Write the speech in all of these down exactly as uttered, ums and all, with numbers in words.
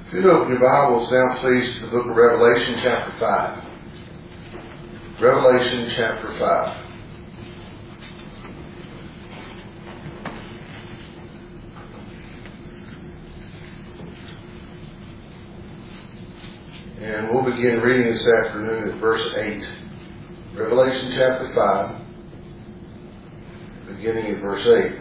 If you'd open your Bibles now, please, to the book of Revelation, chapter five. Revelation, chapter five. And we'll begin reading this afternoon at verse eight. Revelation, chapter five, beginning at verse eight.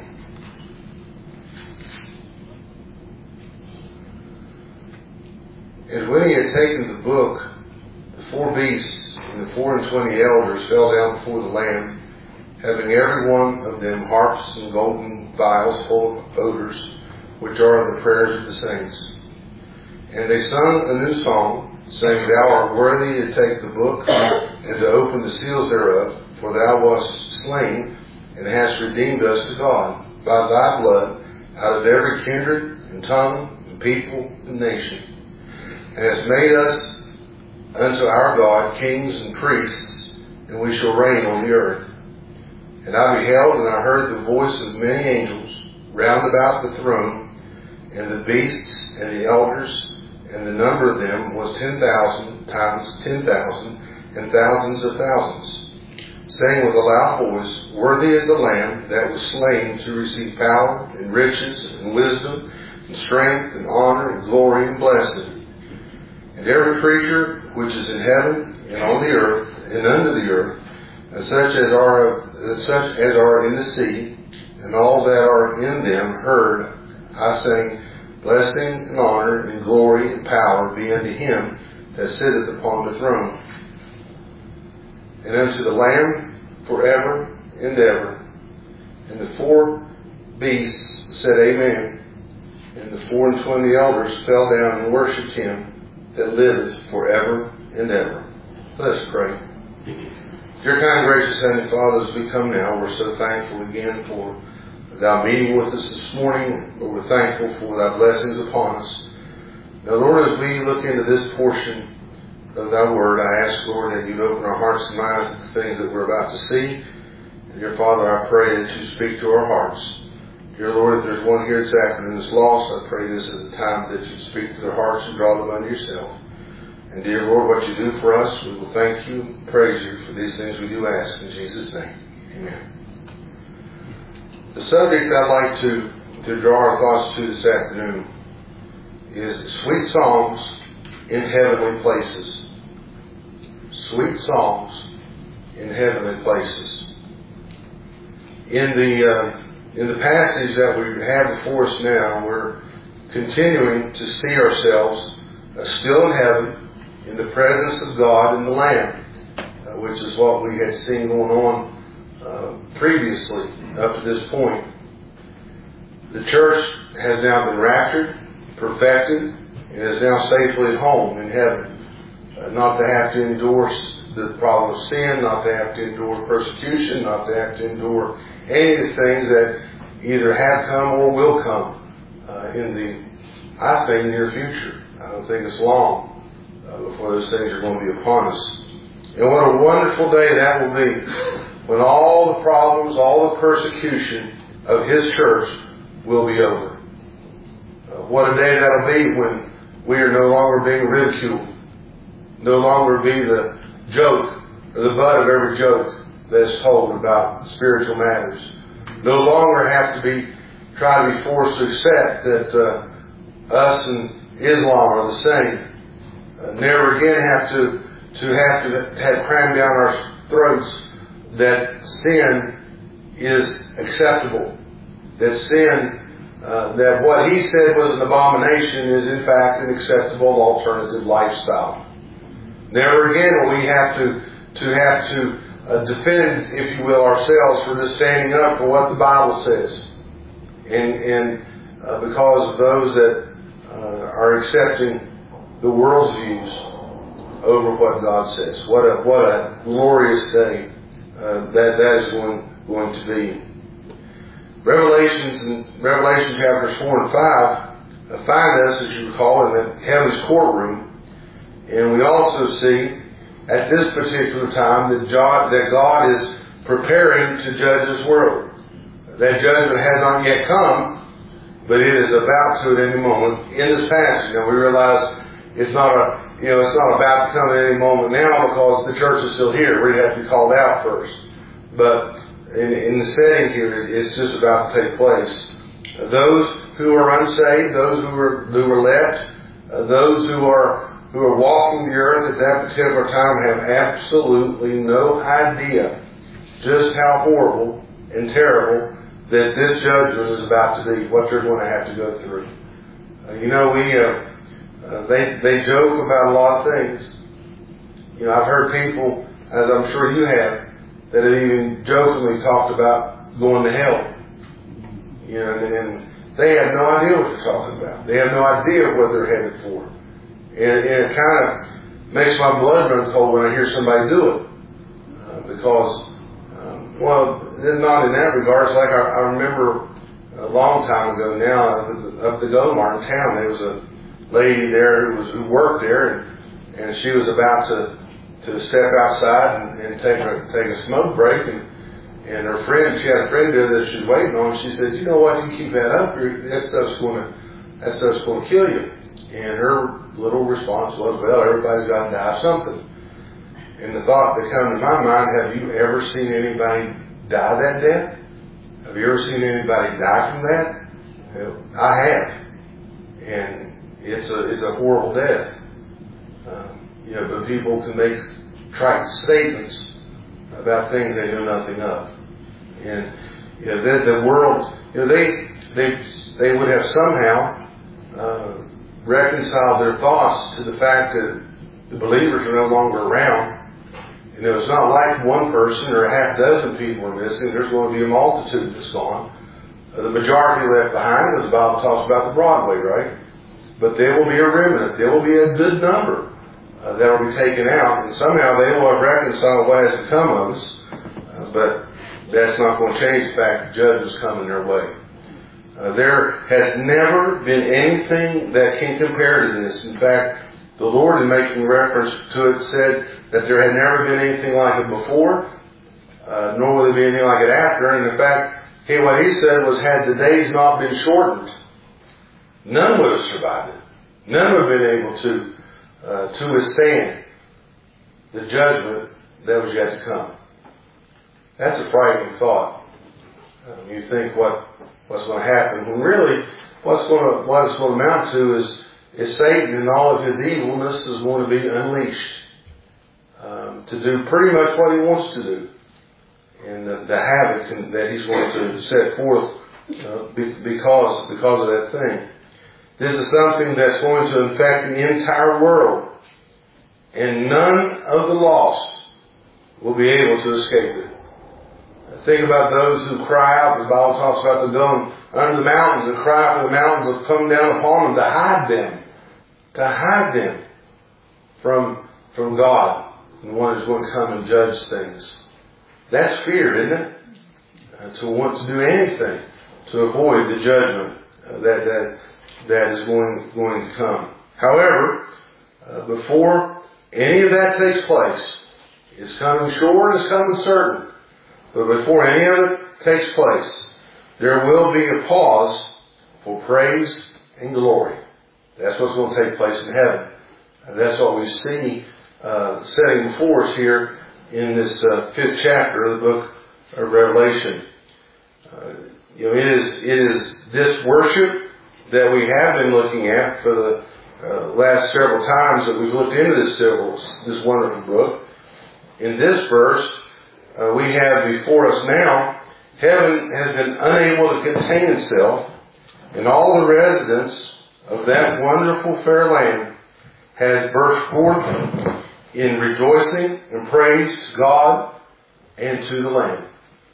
And when he had taken the book, the four beasts and the four and twenty elders fell down before the Lamb, having every one of them harps and golden vials full of odors, which are the prayers of the saints. And they sung a new song, saying, Thou art worthy to take the book and to open the seals thereof, for thou wast slain and hast redeemed us to God by thy blood out of every kindred and tongue and people and nation, and hast made us unto our God kings and priests, and we shall reign on the earth. And I beheld, and I heard the voice of many angels round about the throne, and the beasts and the elders, and the number of them was ten thousand times ten thousand, and thousands of thousands, saying with a loud voice, Worthy is the Lamb that was slain to receive power and riches and wisdom and strength and honor and glory and blessing. And every creature which is in heaven and on the earth and under the earth, and such as are and such as are in the sea, and all that are in them, heard I saying, Blessing and honor and glory and power be unto him that sitteth upon the throne, and unto the Lamb forever and ever. And the four beasts said, Amen. And the four and twenty elders fell down and worshipped him that liveth forever and ever. Let us pray. Dear kind and gracious Heavenly Father, as we come now, we're so thankful again for Thou meeting with us this morning. Lord, we're thankful for Thy blessings upon us. Now, Lord, as we look into this portion of Thy Word, I ask, Lord, that You'd open our hearts and minds to the things that we're about to see. And dear Father, I pray that You speak to our hearts. Dear Lord, if there's one here this afternoon that's lost, I pray this is the time that You speak to their hearts and draw them unto Yourself. And dear Lord, what You do for us, we will thank You and praise You for these things we do ask in Jesus' name. Amen. The subject I'd like to, to draw our thoughts to this afternoon is sweet songs in heavenly places. Sweet songs in heavenly places. In the uh, in the passage that we have before us now, we're continuing to see ourselves uh, still in heaven, in the presence of God and the Lamb, uh, which is what we had seen going on uh, previously up to this point. The church has now been raptured, perfected, and is now safely at home in heaven. Uh, not to have to endure the problem of sin, not to have to endure persecution, not to have to endure any of the things that either have come or will come uh, in the, I think, near future. I don't think it's long uh, before those things are going to be upon us. And what a wonderful day that will be when all the problems, all the persecution of His church will be over. Uh, what a day that'll be when we are no longer being ridiculed, no longer be the joke or the butt of every joke that's told about spiritual matters. No longer have to be try to be forced to accept that uh, us and Islam are the same. Uh, never again have to to have to have crammed down our throats that sin is acceptable, that sin, uh, that what He said was an abomination is in fact an acceptable alternative lifestyle. Never again will we have to to have to uh, defend, if you will, ourselves for just standing up for what the Bible says, and and uh, because of those that uh, are accepting the world's views over what God says. What a what a glorious day uh, that that is going going to be. Revelations and Revelation chapters four and five uh, find us, as you recall, in the heaven's courtroom, and we also see at this particular time that God, that God is preparing to judge this world. That judgment has not yet come, but it is about to at any moment. In this passage, you know, we realize it's not a, you know, it's not about to come at any moment now because the church is still here. We'd have to be called out first. But in, in the setting here, it's just about to take place. Those who are unsaved, those who are who are left, uh, those who are who are walking the earth at that particular time have absolutely no idea just how horrible and terrible that this judgment is about to be, what they're going to have to go through. Uh, you know, we uh, uh, they they joke about a lot of things. You know, I've heard people, as I'm sure you have, that have even jokingly talked about going to hell. You know, and, and they have no idea what they're talking about. They have no idea what they're headed for. And, and it kind of makes my blood run cold when I hear somebody do it. Uh, because, um, well, not in that regard. It's like I, I remember a long time ago now, up the Gomar in town, there was a lady there who was who worked there, and, and she was about to to step outside and, and take a take a smoke break, and and her friend, she had a friend there that she was waiting on. She said, "You know what? You keep that up, that stuff's going to that stuff's going to kill you." And her little response was, "Well, everybody's got to die of something." And the thought that come to my mind: have you ever seen anybody die that death? Have you ever seen anybody die from that? I have, and it's a it's a horrible death. Um, you know, but people can make trite statements about things they know nothing of. And you know, the, the world, you know, they they they would have somehow uh, reconciled their thoughts to the fact that the believers are no longer around. You know, it's not like one person or a half dozen people are missing. There's going to be a multitude that's gone. Uh, the majority left behind, as the Bible talks about the Broadway, right? But there will be a remnant. There will be a good number uh, that will be taken out, and somehow they will have reconciled what has to come of us. Uh, but that's not going to change the fact that judgment is coming their way. Uh, there has never been anything that can compare to this. In fact, the Lord, in making reference to it, said that there had never been anything like it before, uh, nor will there be anything like it after. And in fact, hey, what he said was, had the days not been shortened, none would have survived it. None would have been able to uh, to withstand the judgment that was yet to come. That's a frightening thought. Um, you think what what's going to happen, when really what's going to what it's going to amount to is is Satan and all of his evilness is going to be unleashed um, to do pretty much what he wants to do, and the, the havoc that he's going to set forth uh, because because of that thing. This is something that's going to infect the entire world, and none of the lost will be able to escape it. Think about those who cry out. The Bible talks about them going under the mountains and cry for the mountains to come down upon them, to hide them, to hide them from from God, and the one who's going to come and judge things. That's fear, isn't it? Uh, to want to do anything to avoid the judgment uh, that that that is going going to come. However, uh, before any of that takes place, it's coming sure and it's coming certain. But before any of it takes place, there will be a pause for praise and glory. That's what's going to take place in heaven. And that's what we see uh, setting before us here in this uh, fifth chapter of the book of Revelation. Uh, you know, it is it is this worship that we have been looking at for the uh, last several times that we've looked into this several, this wonderful book. In this verse, uh, we have before us now, heaven has been unable to contain itself, and all the residents of that wonderful fair land has burst forth in rejoicing and praise to God and to the Lamb.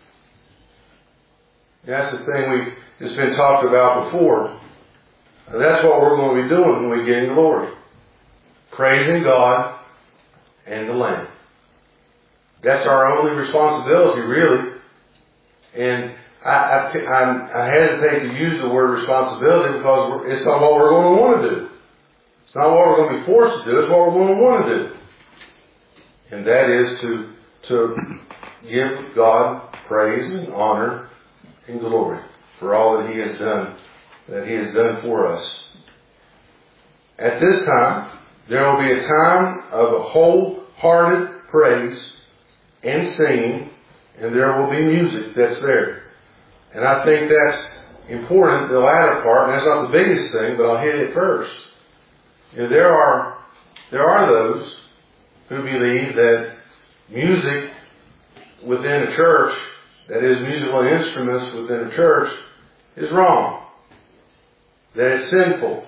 That's the thing we've it's been talked about before. And that's what we're going to be doing when we get in glory. Praising God and the Lamb. That's our only responsibility, really. And I, I, I, I hesitate to use the word responsibility because it's not what we're going to want to do. It's not what we're going to be forced to do. It's what we're going to want to do. And that is to, to give God praise and honor and glory for all that He has done that He has done for us. At this time, there will be a time of a wholehearted praise and singing, and there will be music that's there. And I think that's important, the latter part, and that's not the biggest thing, but I'll hit it first. You know, there are, there are those who believe that music within a church, that is, musical instruments within a church, is wrong. That it's sinful.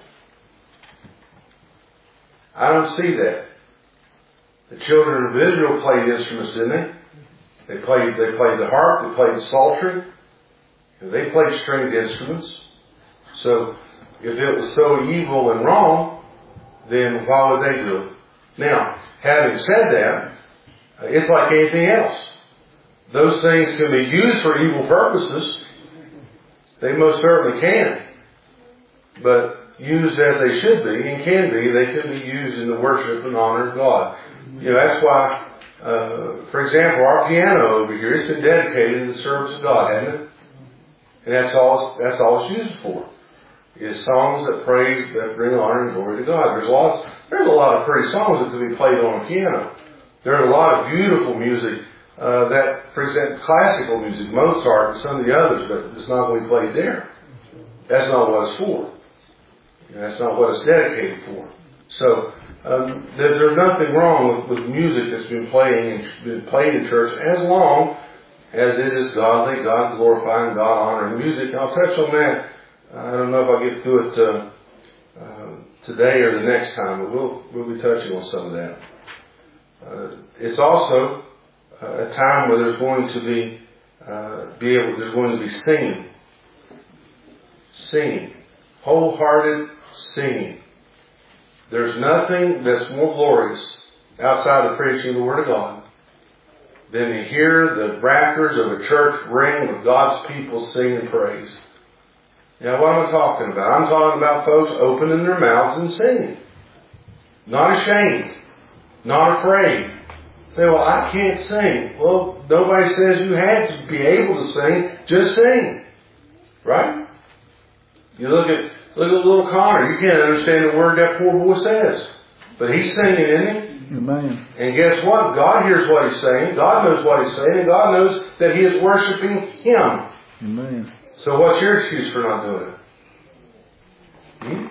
I don't see that. The children of Israel played instruments, didn't they? They played, they played the harp, they played the psaltery, and they played stringed instruments. So, if it was so evil and wrong, then why would they do it? Now, having said that, it's like anything else. Those things can be used for evil purposes. They most certainly can. But used as they should be and can be, they can be used in the worship and honor of God. You know, that's why, uh, for example, our piano over here, it's been dedicated to the service of God, hasn't it? And that's all, that's all it's used for. Is songs that praise, that bring honor and glory to God. There's lots, there's a lot of pretty songs that can be played on a piano. There's a lot of beautiful music, uh, that, for example, classical music, Mozart and some of the others, but it's not going to be played there. That's not what it's for. And that's not what it's dedicated for. So, um, there, there's nothing wrong with, with music that's been playing and been played in church as long as it is godly, God glorifying, God honoring music. I'll touch on that. I don't know if I'll get through it uh, uh, today or the next time, but we'll we'll be touching on some of that. Uh, it's also uh, a time where there's going to be uh, be able there's going to be singing, singing, wholehearted singing. There's nothing that's more glorious outside of preaching the Word of God than to hear the rafters of a church ring with God's people singing praise. Now, what am I talking about? I'm talking about folks opening their mouths and singing. Not ashamed. Not afraid. Say, well, I can't sing. Well, nobody says you have to be able to sing. Just sing. Right? You look at, look at little Connor. You can't understand the word that poor boy says. But he's singing, isn't he? Amen. And guess what? God hears what he's saying. God knows what he's saying. And God knows that he is worshiping Him. Amen. So what's your excuse for not doing it? Hmm?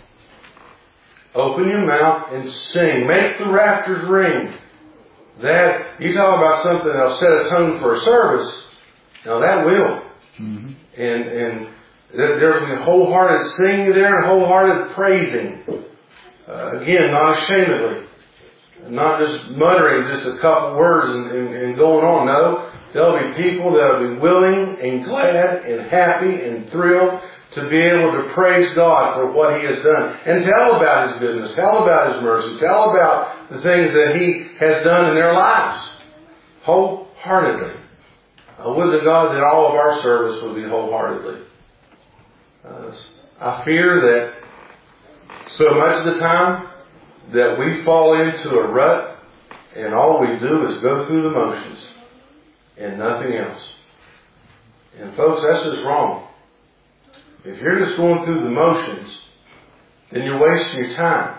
Open your mouth and sing. Make the rafters ring. That, you talk about something that'll set a tone for a service. Now that will. Mm-hmm. And, and there'll be wholehearted singing there and wholehearted praising. Uh, again, not ashamedly. Not just muttering just a couple words and, and, and going on. No. There'll be people that'll be willing and glad and happy and thrilled to be able to praise God for what He has done. And tell about His goodness. Tell about His mercy. Tell about the things that He has done in their lives. Wholeheartedly. I would to God that all of our service would be wholeheartedly. Uh, I fear that so much of the time that we fall into a rut and all we do is go through the motions. And nothing else. And folks, that's just wrong. If you're just going through the motions, then you're wasting your time.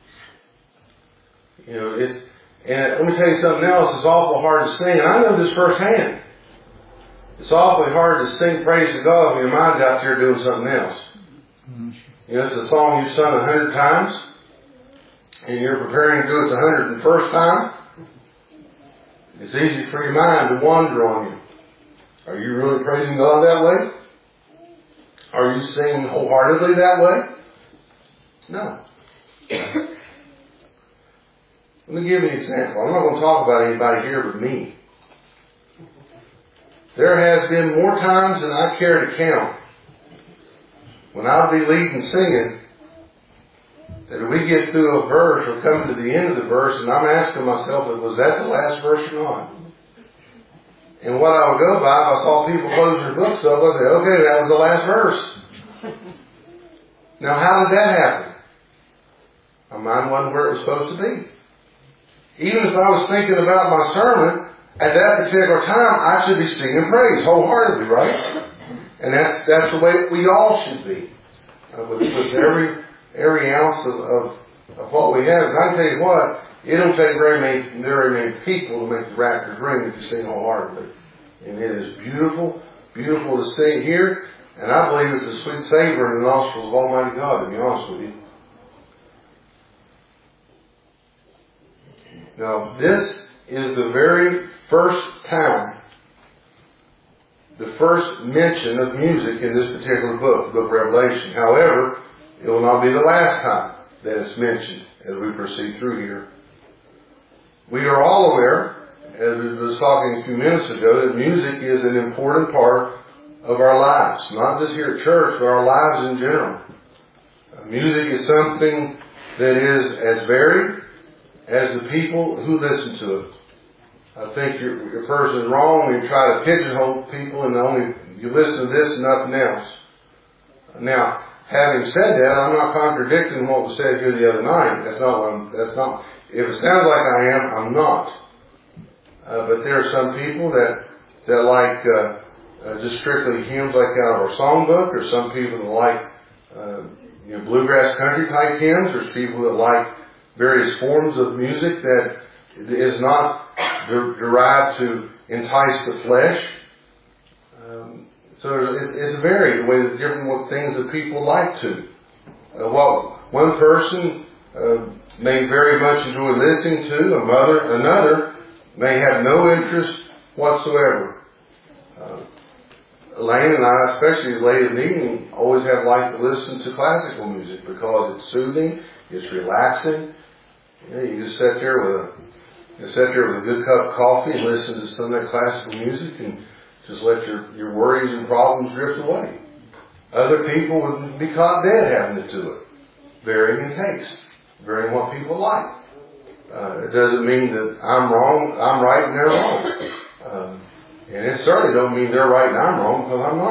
You know, it's, and let me tell you something else, it's awful hard to sing, and I know this firsthand. It's awfully hard to sing praise to God when your mind's out there doing something else. Mm-hmm. You know, it's a song you've sung a hundred times, and you're preparing to do it the hundred and first time. It's easy for your mind to wander on you. Are you really praising God that way? Are you singing wholeheartedly that way? No. Let me give you an example. I'm not going to talk about anybody here but me. There has been more times than I care to count when I'll be leading singing that we get through a verse or come to the end of the verse and I'm asking myself, was that the last verse or not? And what I would go by, if I saw people close their books up, I'd say, okay, that was the last verse. Now, how did that happen? My mind wasn't where it was supposed to be. Even if I was thinking about my sermon, at that particular time, I should be singing praise wholeheartedly, right? And that's, that's the way we all should be. uh, with, with every every ounce of, of, of what we have. And I can tell you what, it don't take very many, very many people to make the rafters ring if you sing wholeheartedly. And it is beautiful, beautiful to sing here. And I believe it's a sweet savor in the nostrils of Almighty God, to be honest with you. Now, this is the very first time, the first mention of music in this particular book, the book of Revelation. However, it will not be the last time that it's mentioned as we proceed through here. We are all aware, as we were talking a few minutes ago, that music is an important part of our lives. Not just here at church, but our lives in general. Uh, music is something that is as varied as the people who listen to it. I think your, your person is wrong when you try to pigeonhole people and only you listen to this and nothing else. Now, having said that, I'm not contradicting what was said here the other night. That's not what I'm, that's not, if it sounds like I am, I'm not. Uh, but there are some people that, that like, uh, uh, just strictly hymns like out of our songbook, or some people that like, uh, you know, bluegrass country type hymns. There's people that like various forms of music that is not de- derived to entice the flesh. Um, so it's, it's varied the way the different things that people like to. Uh, what one person uh, may very much enjoy listening to, a mother, another may have no interest whatsoever. Uh, Elaine and I, especially late in the evening, always have liked to listen to classical music because it's soothing, it's relaxing. You know, you just sit there with a you sit there with a good cup of coffee and listen to some of that classical music and just let your, your worries and problems drift away. Other people would be caught dead having to do it. Varying in taste, varying what people like. Uh, it doesn't mean that I'm wrong, I'm right and they're wrong. Um, and it certainly don't mean they're right and I'm wrong, because I'm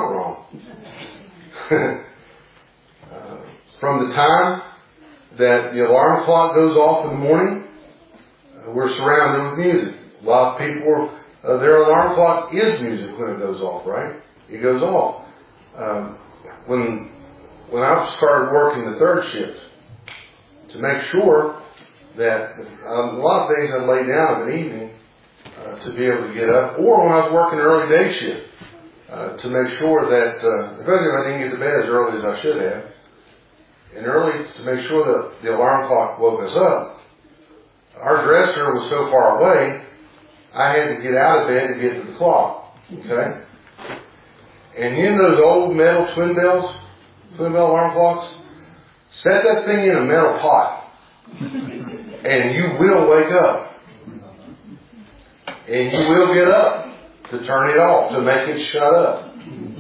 not wrong. uh, from the time that the alarm clock goes off in the morning, uh, we're surrounded with music. A lot of people, uh, their alarm clock is music when it goes off, right? It goes off. Um, when when I started working the third shift, to make sure that um, a lot of days I'd lay down of an evening uh, to be able to get up, or when I was working early day shift, uh, to make sure that, uh, especially if I didn't get to bed as early as I should have, and early to make sure that the alarm clock woke us up. Our dresser was so far away, I had to get out of bed to get to the clock. Okay? And you know those old metal twin bells, twin bell alarm clocks? Set that thing in a metal pot, and you will wake up. And you will get up to turn it off, to make it shut up.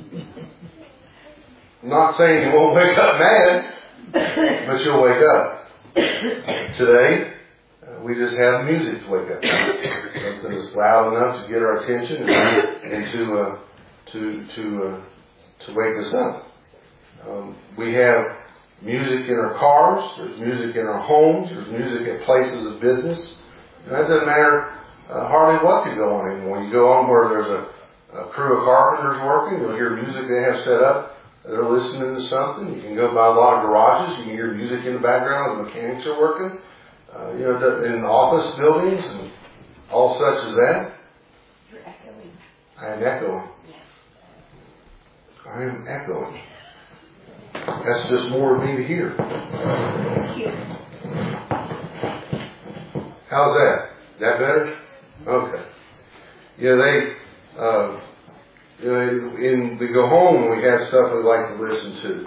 I'm not saying you won't wake up mad, but you'll wake up. Today, uh, we just have music to wake up. Something that's loud enough to get our attention and, and to uh, to to uh, to wake us up. Um, we have music in our cars. There's music in our homes. There's music at places of business. And that doesn't matter uh, hardly what could go on anymore. You go on where there's a, a crew of carpenters working. You'll hear music they have set up. They're listening to something. You can go by a lot of garages. You can hear music in the background. The mechanics are working. Uh, you know, in office buildings and all such as that. You're echoing. I am echoing. Yes. I am echoing. That's just more of me to hear. Thank you. How's that? Is that better? Okay. Yeah, they, uh, you know, in, we go home and we have stuff we like to listen to.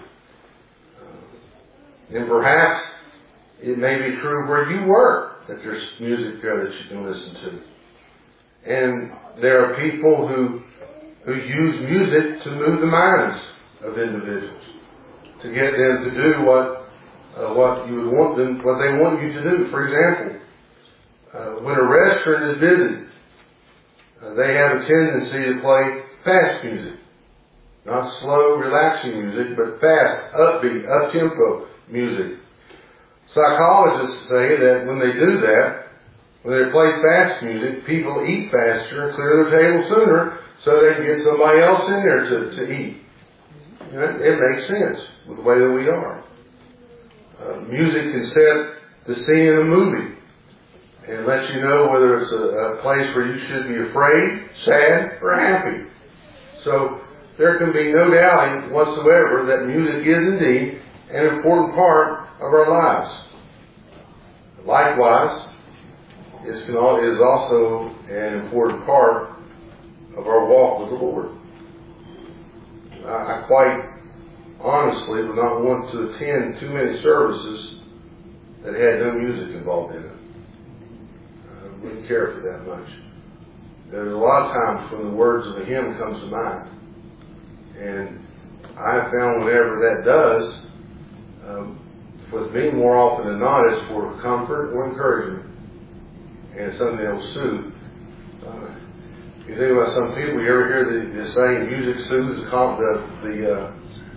Uh, and perhaps it may be true where you work that there's music there that you can listen to. And there are people who who use music to move the minds of individuals, to get them to do what uh, what you would want them, what they want you to do. For example, uh, when a restaurant is busy, uh, they have a tendency to play fast music, not slow, relaxing music, but fast, upbeat, up-tempo music. Psychologists say that when they do that, when they play fast music, people eat faster and clear their table sooner so they can get somebody else in there to, to eat. You know, it, it makes sense with the way that we are. Uh, music can set the scene in a movie and let you know whether it's a, a place where you should be afraid, sad, or happy. So there can be no doubting whatsoever that music is indeed an important part of our lives. Likewise, it is also an important part of our walk with the Lord. I quite honestly would not want to attend too many services that had no music involved in it. I wouldn't care for that much. There's a lot of times when the words of a hymn comes to mind. And I have found whenever that does, um, with me more often than not, it's for comfort or encouragement. And it's something that will soothe. Uh, you think about some people, you ever hear the, the saying, music soothes the, the, the uh,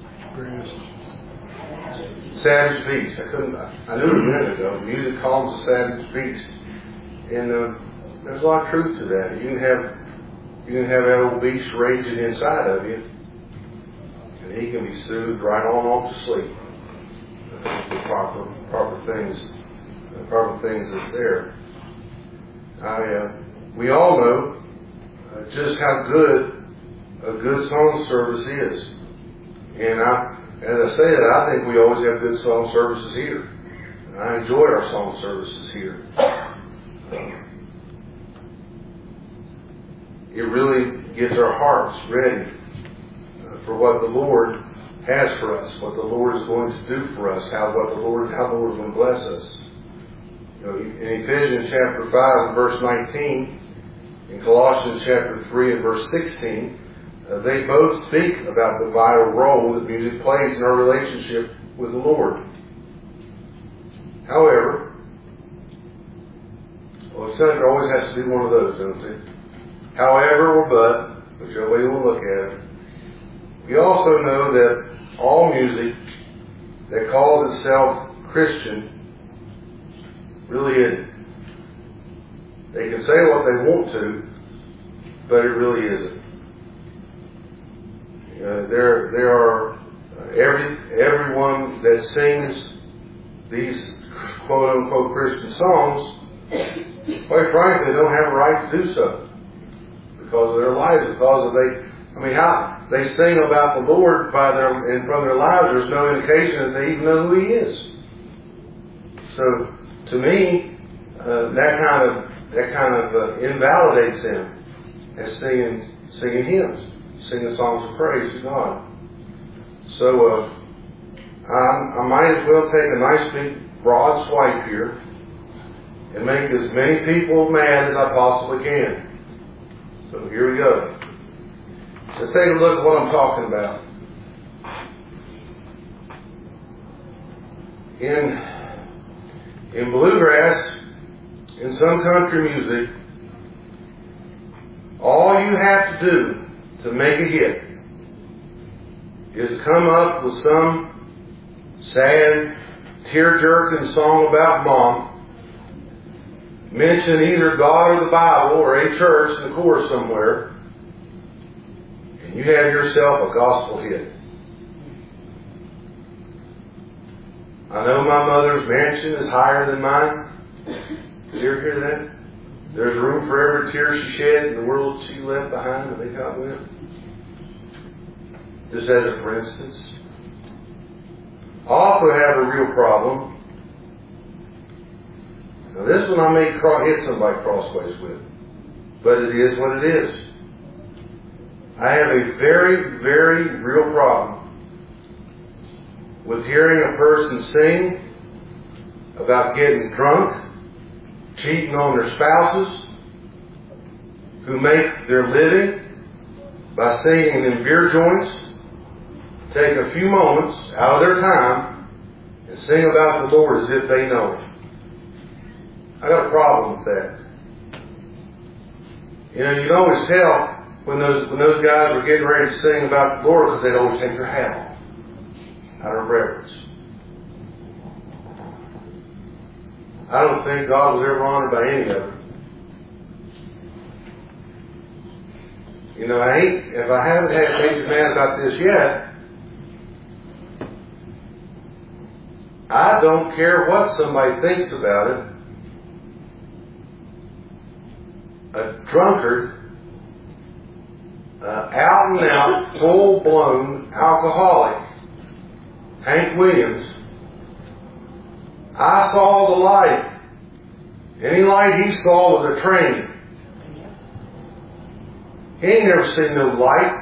savage beast. I couldn't, I knew it a minute ago. Music calms the savage beast. And uh, there's a lot of truth to that. You can have, you can have that old beast raging inside of you, and he can be soothed right on off to sleep. Uh, the proper, proper things, the proper things that's there. I, uh, we all know uh, just how good a good song service is. And I, as I say that, I think we always have good song services here. And I enjoy our song services here. Um, it really gets our hearts ready uh, for what the Lord has for us, what the Lord is going to do for us, how what the Lord, how the Lord is going to bless us. You know, in Ephesians chapter five and verse nineteen, in Colossians chapter three and verse sixteen, uh, they both speak about the vital role that music plays in our relationship with the Lord. However, well, it always has to be one of those, don't it? However or but, whichever way we'll look at it, we also know that all music that calls itself Christian really isn't. They can say what they want to, but it really isn't. Uh, there, there are uh, every everyone that sings these quote unquote Christian songs, quite frankly, don't have a right to do so because of their lives. Because of they, I mean, how they sing about the Lord by their and from their lives, there's no indication that they even know who He is. So, to me, uh, that kind of that kind of uh, invalidates them as singing singing hymns, singing songs of praise to God. So, uh, I, I might as well take a nice big broad swipe here and make as many people mad as I possibly can. So here we go. Let's take a look at what I'm talking about. In in bluegrass, in some country music, all you have to do to make a hit is come up with some sad, tear-jerking song about mom, mention either God or the Bible or a church in the chorus somewhere, and you have yourself a gospel hit. I know my mother's mansion is higher than mine. Did you ever hear that? There's room for every tear she shed in the world she left behind. I think how it went. Just as a for instance. I also have a real problem. Now this one I may hit somebody crossways with. But it is what it is. I have a very, very real problem with hearing a person sing about getting drunk, cheating on their spouses, who make their living by singing in beer joints, take a few moments out of their time and sing about the Lord as if they know Him. I got a problem with that. You know, you can always tell when those when those guys were getting ready to sing about the Lord because they'd always take their hat off out of reverence. I don't think God was ever honored by any of it. You know, I ain't, if I haven't had major mad about this yet, I don't care what somebody thinks about it. A drunkard, uh, out and out, full-blown alcoholic, Hank Williams, I saw the light. Any light he saw was a train. He ain't never seen no light.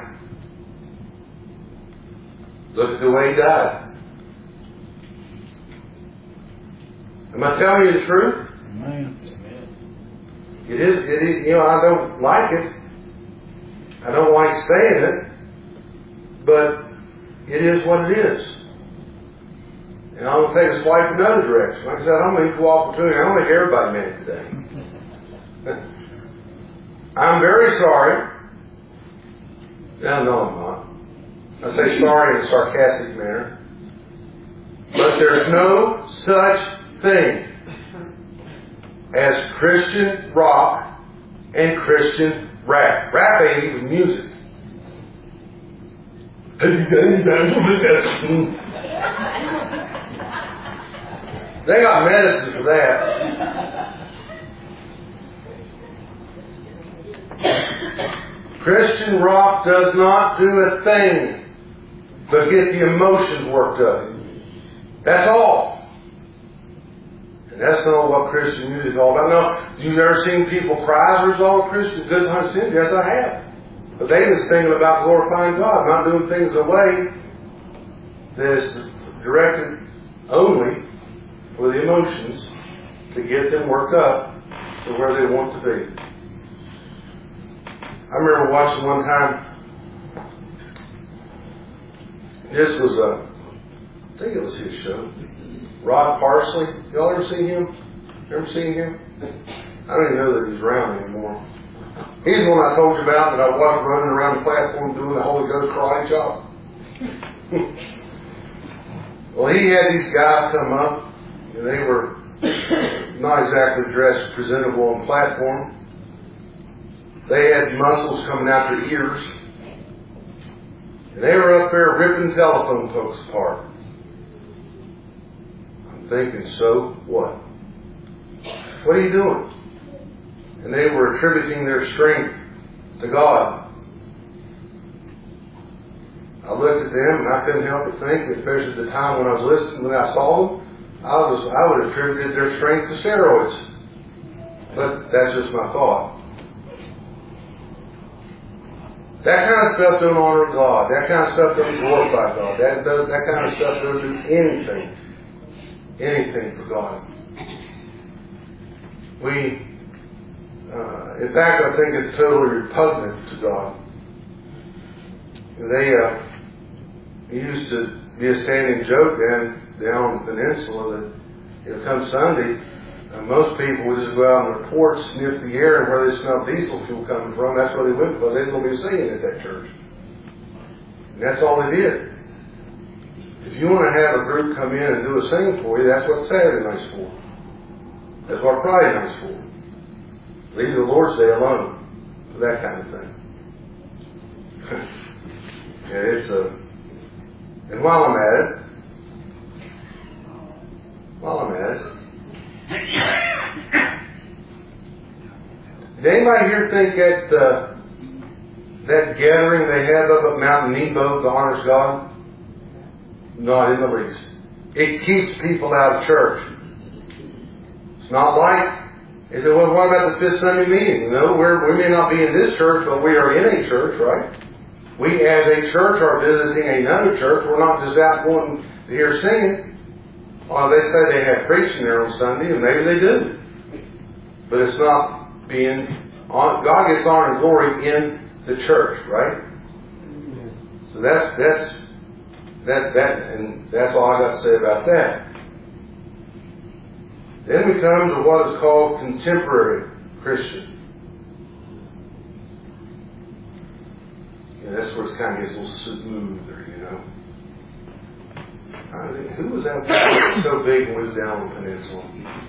Look at the way he died. Am I telling you the truth? Amen. It is, it is, you know, I don't like it. I don't like saying it. But it is what it is. And I'm going to take a swipe another direction. Like I said, I'm an equal opportunity. I don't make everybody mad today. I'm very sorry. No, no, I'm not. I say sorry in a sarcastic manner. But there's no such thing as Christian rock and Christian rap. Rap ain't even music. They got medicine for that. Christian rock does not do a thing but get the emotions worked up. That's all. And that's not what Christian music is all about. Now, you've ever seen people cry as a result of Christian good times sin? Yes, I have. But they've been singing about glorifying God, not doing things the way that is directed only for the emotions to get them worked up to where they want to be. I remember watching one time, this was a, I think it was his show, Rod Parsley. Y'all ever seen him? Ever seen him? I don't even know that he's around anymore. He's the one I told you about that I watched running around the platform doing the Holy Ghost karate chop. Well, he had these guys come up, and they were not exactly dressed presentable on the platform. They had muscles coming out their ears. And they were up there ripping telephone folks apart. I'm thinking, so what? What are you doing? And they were attributing their strength to God. I looked at them and I couldn't help but think, especially at the time when I was listening, when I saw them, I was I would have attributed their strength to steroids. But that's just my thought. That kind of stuff don't honor God. That kind of stuff doesn't glorify God. That does that kind of stuff doesn't do anything. Anything for God. We uh, in fact I think it's totally repugnant to God. They uh, it used to be a standing joke down down on the peninsula that, you know, come Sunday, uh, most people would just go out on their porch, sniff the air, and where they smell diesel fuel coming from, that's where they went for. They didn't be singing at that church. And that's all they did. If you want to have a group come in and do a sing for you, that's what Saturday night's for. That's what Friday night's for. Leave the Lord's Day alone for that kind of thing. Yeah, it's a. And while I'm at it, while I'm at it, did anybody here think that uh, that gathering they have up at Mount Nebo that honors God? Not in the least. It keeps people out of church. It's not like, they said, well, what about the fifth Sunday meeting? No, we're, we may not be in this church, but we are in a church, right? We as a church are visiting another church. We're not just out going to hear singing. Well, they say they have preaching there on Sunday, and maybe they do. But it's not being, on, God gets honor and glory in the church, right? So that's, that's, that, that, and that's all I got to say about that. Then we come to what is called contemporary Christian. Yeah, that's where it kind of gets a little smoother, you know. I mean, who was that so big when we was down on the peninsula?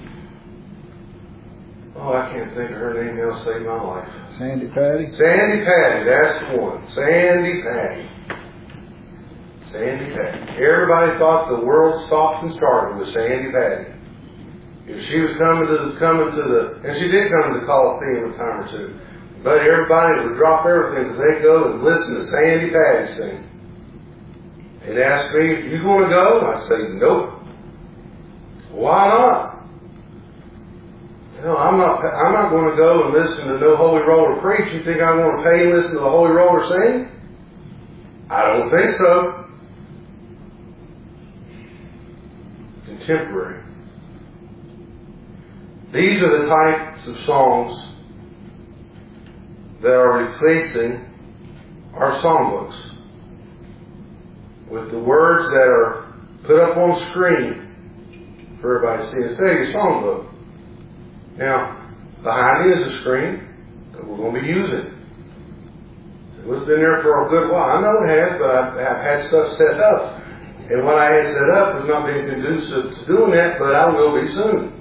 Oh, I can't think of her name. That'll save my life. Sandy Patty? Sandy Patty, that's the one. Sandy Patty. Sandy Patty. Everybody thought the world stopped and started with Sandy Patty. If she was coming to the, coming to the, and she did come to the Coliseum a time or two, but everybody would drop everything because they'd go and listen to Sandy Patty sing. They'd ask me, "You going to go?" I'd say, "Nope." "Why not?" "No, I'm not. I'm not going to go and listen to no holy roller preach. You think I'm going to pay and listen to the holy roller sing? I don't think so." Contemporary. These are the types of songs that are replacing our songbooks with the words that are put up on screen for everybody to see. It's your songbook. Now, behind it is a screen that we're going to be using. So it's been there for a good while. I know it has, but I've, I've had stuff set up. And what I had set up was not being conducive to doing that, but I will be soon.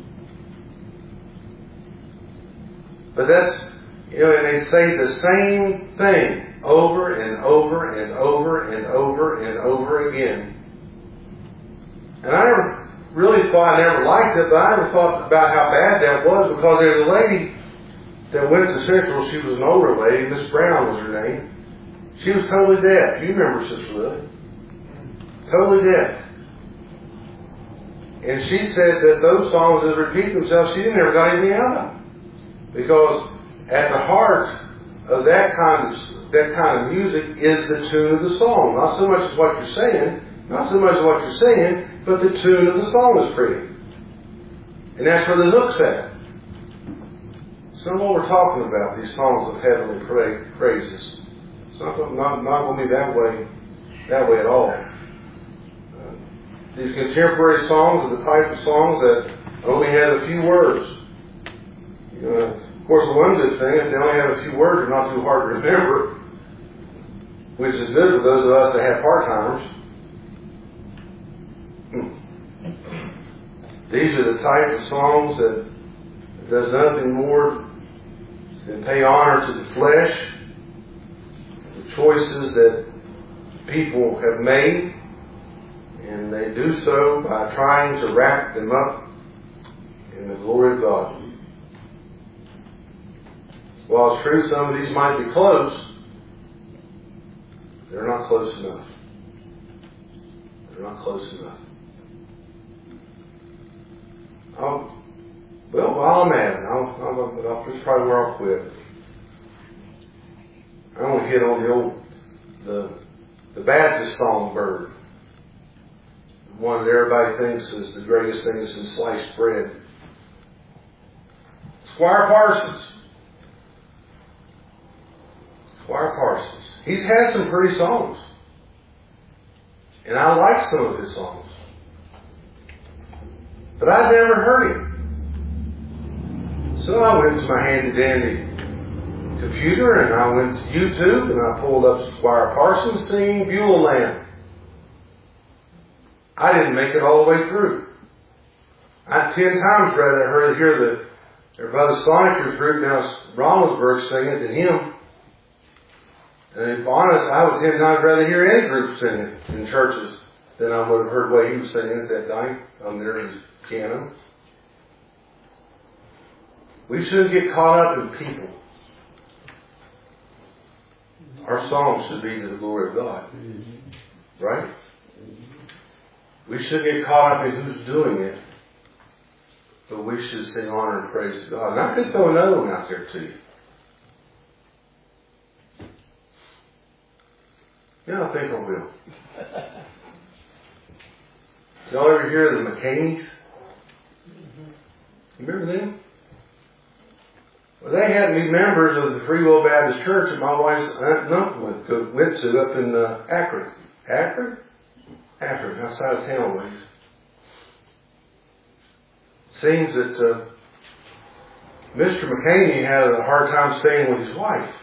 But that's, you know, and they say the same thing over and over and over and over and over again. And I never really thought I never liked it, but I never thought about how bad that was, because there's a lady that went to Central. She was an older lady. Miss Brown was her name. She was totally deaf. You remember Sister Lily? Totally deaf. And she said that those songs that repeat themselves, she never got anything out of them. Because at the heart of that kind of that kind of music is the tune of the song. Not so much as what you're saying, not so much as what you're saying, but the tune of the song is pretty. And that's where the hook's at. So what we're talking about, these songs of heavenly pra- praises. It's not, not, not going to be that way, that way at all. Uh, these contemporary songs are the type of songs that only have a few words. You know, of course, the one good thing is they only have a few words, they're not too hard to remember, which is good for those of us that have part-timers. Hmm. These are the type of songs that does nothing more than pay honor to the flesh, the choices that people have made, and they do so by trying to wrap them up in the glory of God. While it's true some of these might be close, they're not close enough. They're not close enough. I'll, well, while I'm at it, I'll, I'll, I'll, this is probably where I'll quit. I want to hit on the old, the, the Baptist songbird. The one that everybody thinks is the greatest thing since sliced bread. Squire Parsons. Squire Parsons. He's had some pretty songs. And I like some of his songs. But I've never heard him. So I went to my handy-dandy computer and I went to YouTube and I pulled up Squire Parsons singing Beulah Land. I didn't make it all the way through. I'd ten times rather heard, hear the, their Brother Sonicker's group down at Rommeltsburg sing it than him. And if honest, I would ten times rather hear any group sing it in churches than I would have heard the way he was singing it that night on there in his piano. We shouldn't get caught up in people. Our songs should be to the glory of God. Right? We shouldn't get caught up in who's doing it. But we should sing honor and praise to God. And I could throw another one out there to you. Yeah, I think I will. Y'all ever hear of the McCainies? You remember them? Well, they had to be members of the Free Will Baptist Church that my wife's aunt and uncle went, went to up in uh, Akron. Akron? Akron, outside of town ways. Seems that uh, Mister McCainy had a hard time staying with his wife.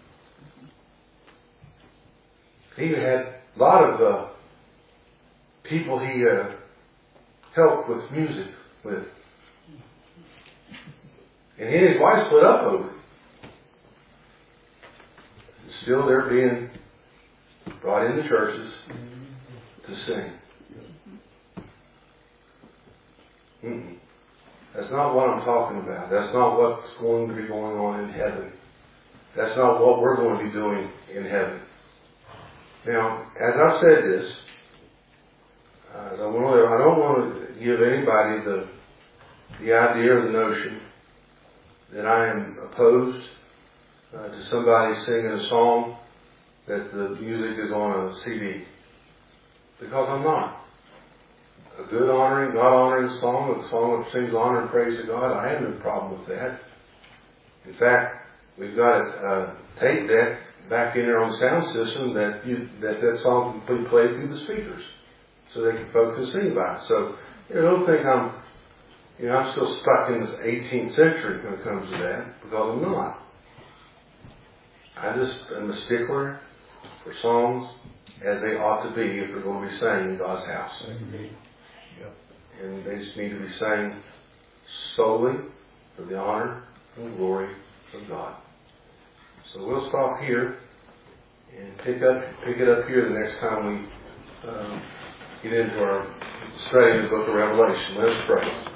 He had a lot of uh, people he uh, helped with music with. And he and his wife split up over it. And still they're being brought into churches to sing. Mm-mm. That's not what I'm talking about. That's not what's going to be going on in heaven. That's not what we're going to be doing in heaven. Now, as I've said this, uh, as I, want to, I don't want to give anybody the the idea or the notion that I am opposed uh, to somebody singing a song that the music is on a C D. Because I'm not. A good honoring, God honoring song, a song that sings honor and praise to God, I have no problem with that. In fact, we've got a tape deck back in there on the sound system that you, that, that song can be played through the speakers so they can folks can sing by it. So you know, don't think I'm you know, I'm still stuck in this eighteenth century when it comes to that, because I'm not. I just am a stickler for songs as they ought to be if they're going to be sang in God's house. Yep. And they just need to be sang solely for the honor and glory of God. So we'll stop here and pick up pick it up here the next time we um, get into our study of the book of Revelation. Let us pray.